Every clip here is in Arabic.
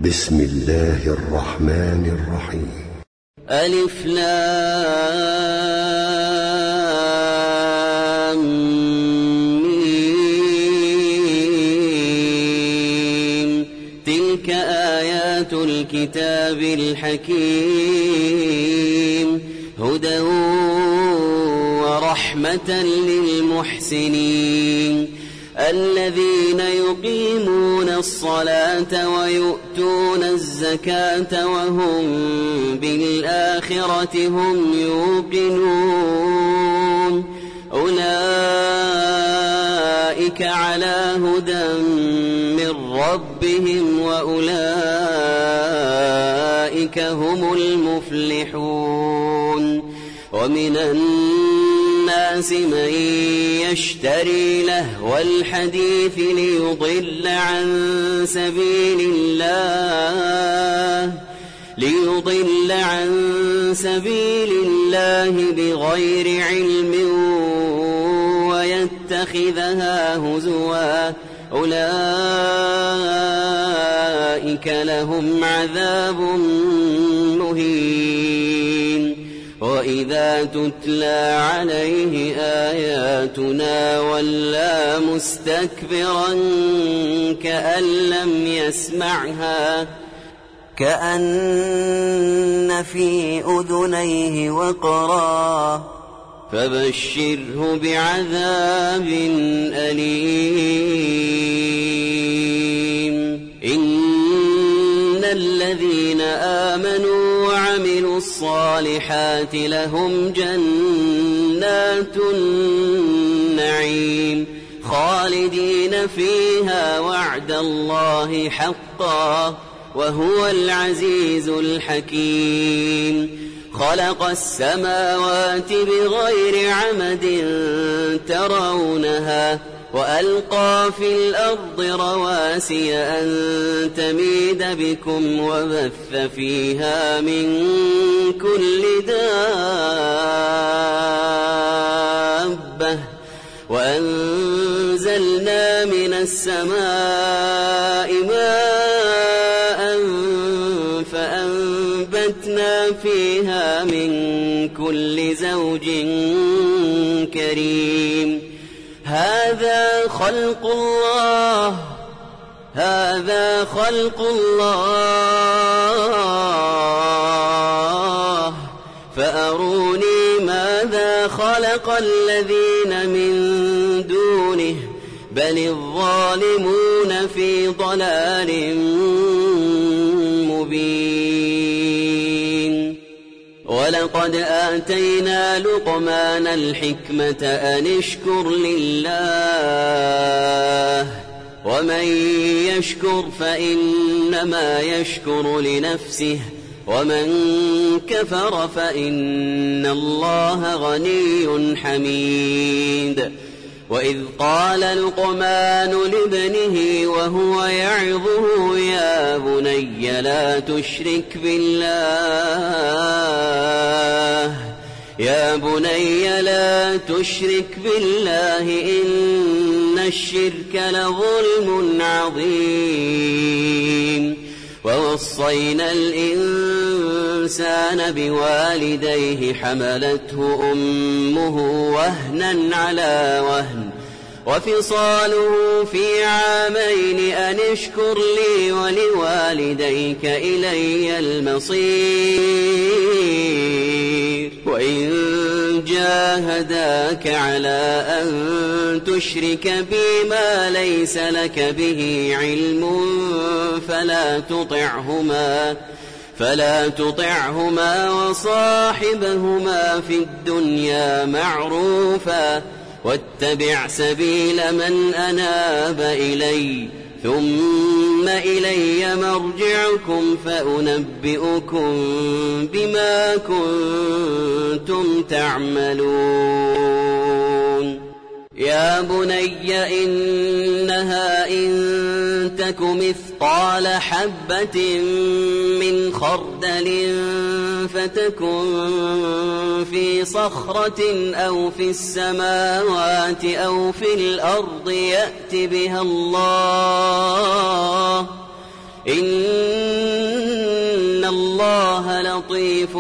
بسم الله الرحمن الرحيم. ألف لام ميم. تلك آيات الكتاب الحكيم، هدى ورحمة للمحسنين الذين يقيمون الصلاة ويؤتون الزكاة وهم بالآخرة هم يوقنون. أولئك على هدى من ربهم وأولئك هم المفلحون. ومن الناس من يشتري لهو الحديث ليضل عن سبيل الله بغير علم ويتخذها هزوا. أولئك لهم عذاب مهين. وإذا تتلى عليه آياتنا ولى مستكبرا كأن لم يسمعها كأن في أذنيه وقرا فبشره بعذاب أليم. إن الذين آمنوا وعملوا الصالحات لهم جنات النعيم خالدين فيها وعد الله حقا وهو العزيز الحكيم. خلق السماوات بغير عمد ترونها وألقى في الأرض رواسي أن تميد بكم وبث فيها من كل دابة وأنزلنا من السماء ماء فأنبتنا فيها من كل زوج كريم. هذا خلق الله فأروني ماذا خلق الذين من دونه بل الظالمون في ضلال مبين. ولقد آتينا لقمان الحكمة أن اشكر لله ومن يشكر فإنما يشكر لنفسه ومن كفر فإن الله غني حميد. وإذ قال لقمان لابنه وهو يعظه يا بني لا تشرك بالله إن الشرك لظلم عظيم. ووصينا الإنسان بوالديه حملته أمه وهنا على وهن وفصاله في عامين أن اشكر لي ولوالديك إلي المصير. وإن جاهداك على أن تشرك بي ما ليس لك به علم فلا تطعهما وصاحبهما في الدنيا معروفا واتبع سبيل من أناب إلي ثم إلي مرجعكم فأنبئكم بما كنتم تعملون. يا بني إنها إن تك مثقال حبة من خردل فتكن في صخرة أو في السماوات أو في الأرض يأت بها الله إن الله لطيف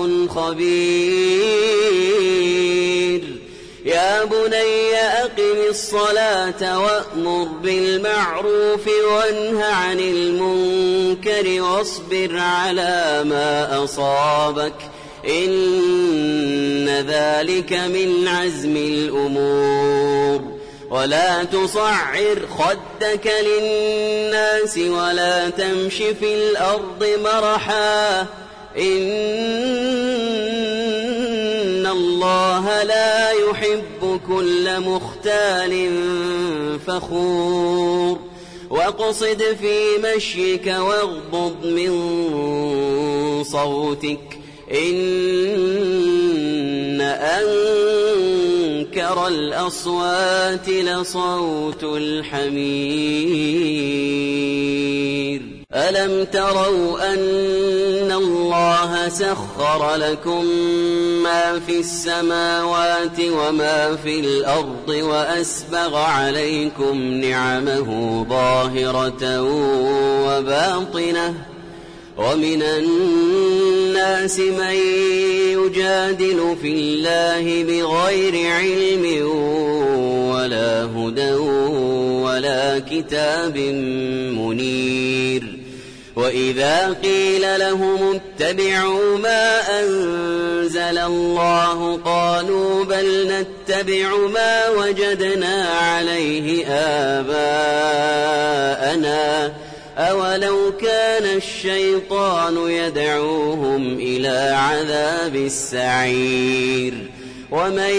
خبير يا بني أقم الصلاة وأمر بالمعروف وانه عن المنكر واصبر على ما أصابك إن ذلك من عزم الأمور ولا تصعر خدك للناس ولا تمش في الأرض مرحا إن الله لا يحب كل مختال فخور واقصد في مشيك واغضض من صوتك إن أنكر الأصوات لصوت الحمير ألم تروا أن الله سخر لكم ما في السماوات وما في الأرض وأسبغ عليكم نعمه ظاهرة وباطنة ومن الناس من يجادل في الله بغير علم ولا هدى ولا كتاب منير وإذا قيل لهم اتبعوا ما أنزل الله قالوا بل نتبع ما وجدنا عليه آباءنا أولو كان الشيطان يدعوهم إلى عذاب السعير ومن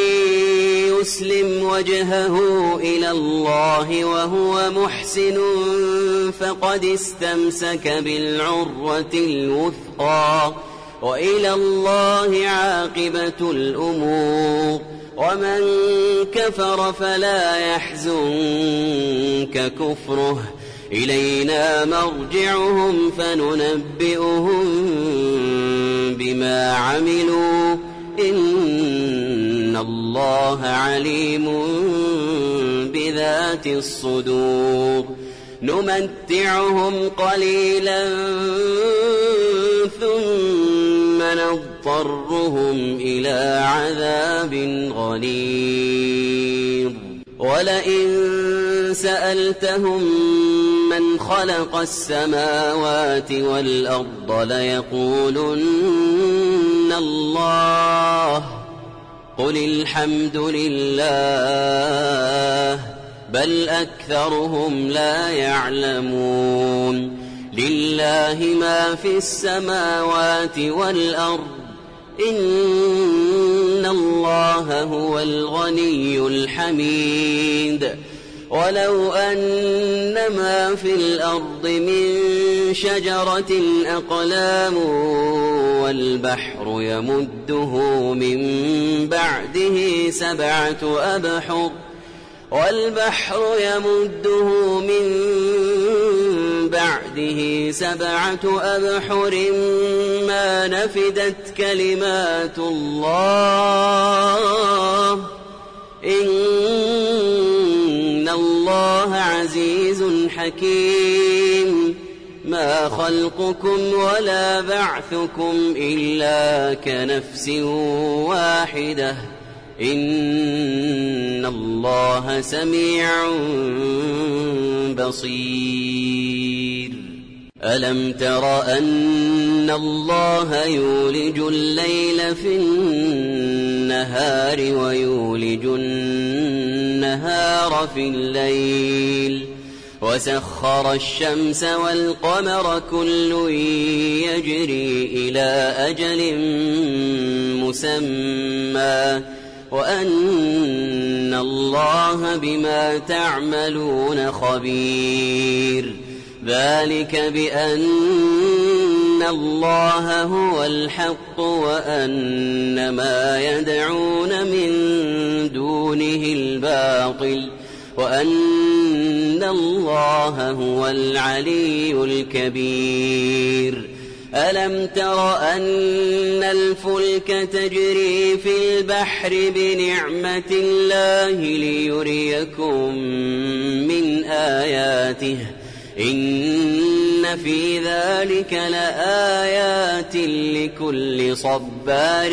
يسلم وجهه إلى الله وهو محسن فقد استمسك بالعروة الوثقى وإلى الله عاقبة الأمور ومن كفر فلا يحزنك كفره إلينا مرجعهم فننبئهم بما عملوا إن الله عليم بذات الصدور نمتعهم قليلا ثم نضطرهم إلى عذاب غليظ ولئن سألتهم من خلق السماوات والأرض ليقولن الله قل الحمد لله بل أكثرهم لا يعلمون لله ما في السماوات والأرض إن الله هو الغني الحميد ولو أن ما في الأرض من شجرة أقلام والبحر يمده من بعده سبعة أبحر ما نفدت كلمات الله إن الله عزيز حكيم ما خلقكم ولا بعثكم إلا كنفس واحدة إن الله سميع بصير ألم تر أن الله يولج الليل في النهار ويولج النهار في الليل وسخر الشمس والقمر كل يجري إلى أجل مسمى وأن الله بما تعملون خبير ذلك بأن الله هو الحق وأن ما يدعون من دونه الباطل وأن الله هو العلي الكبير ألم تر أن الفلك تجري في البحر بنعمة الله ليريكم من آياته إن في ذلك لآيات لكل صبار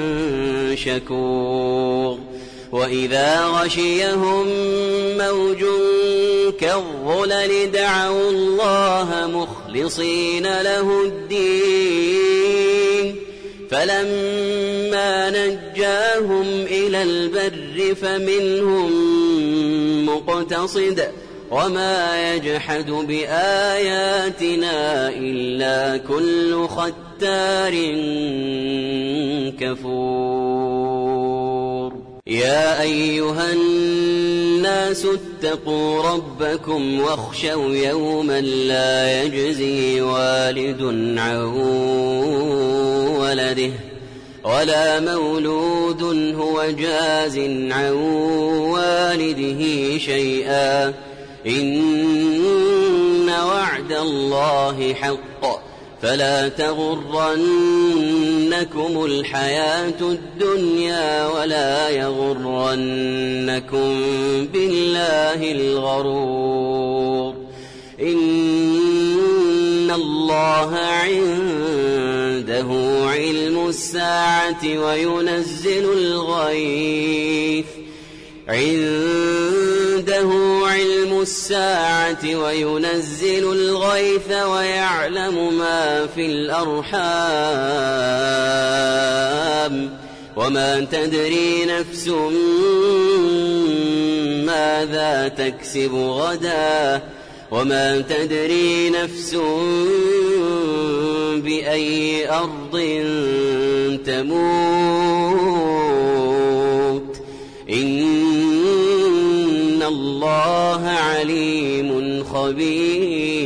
شكور وإذا غشيهم موج كالظلل دعوا الله مخلصين له الدين فلما نجاهم إلى البر فمنهم مقتصد وما يجحد بآياتنا إلا كل ختار كفور يا أيها الناس اتقوا ربكم واخشوا يوما لا يجزي والد عن ولده ولا مولود هو جاز عن والده شيئا إن وعد الله حق فلا تغرنكم الحياة الدنيا ولا يغرنكم بالله الغرور إن الله عنده علم الساعة وينزل الغيث ويعلم ما في الأرحام وما تدري نفس ماذا تكسب غدا وما تدري نفس بأي أرض تموت إن الله عليم خبير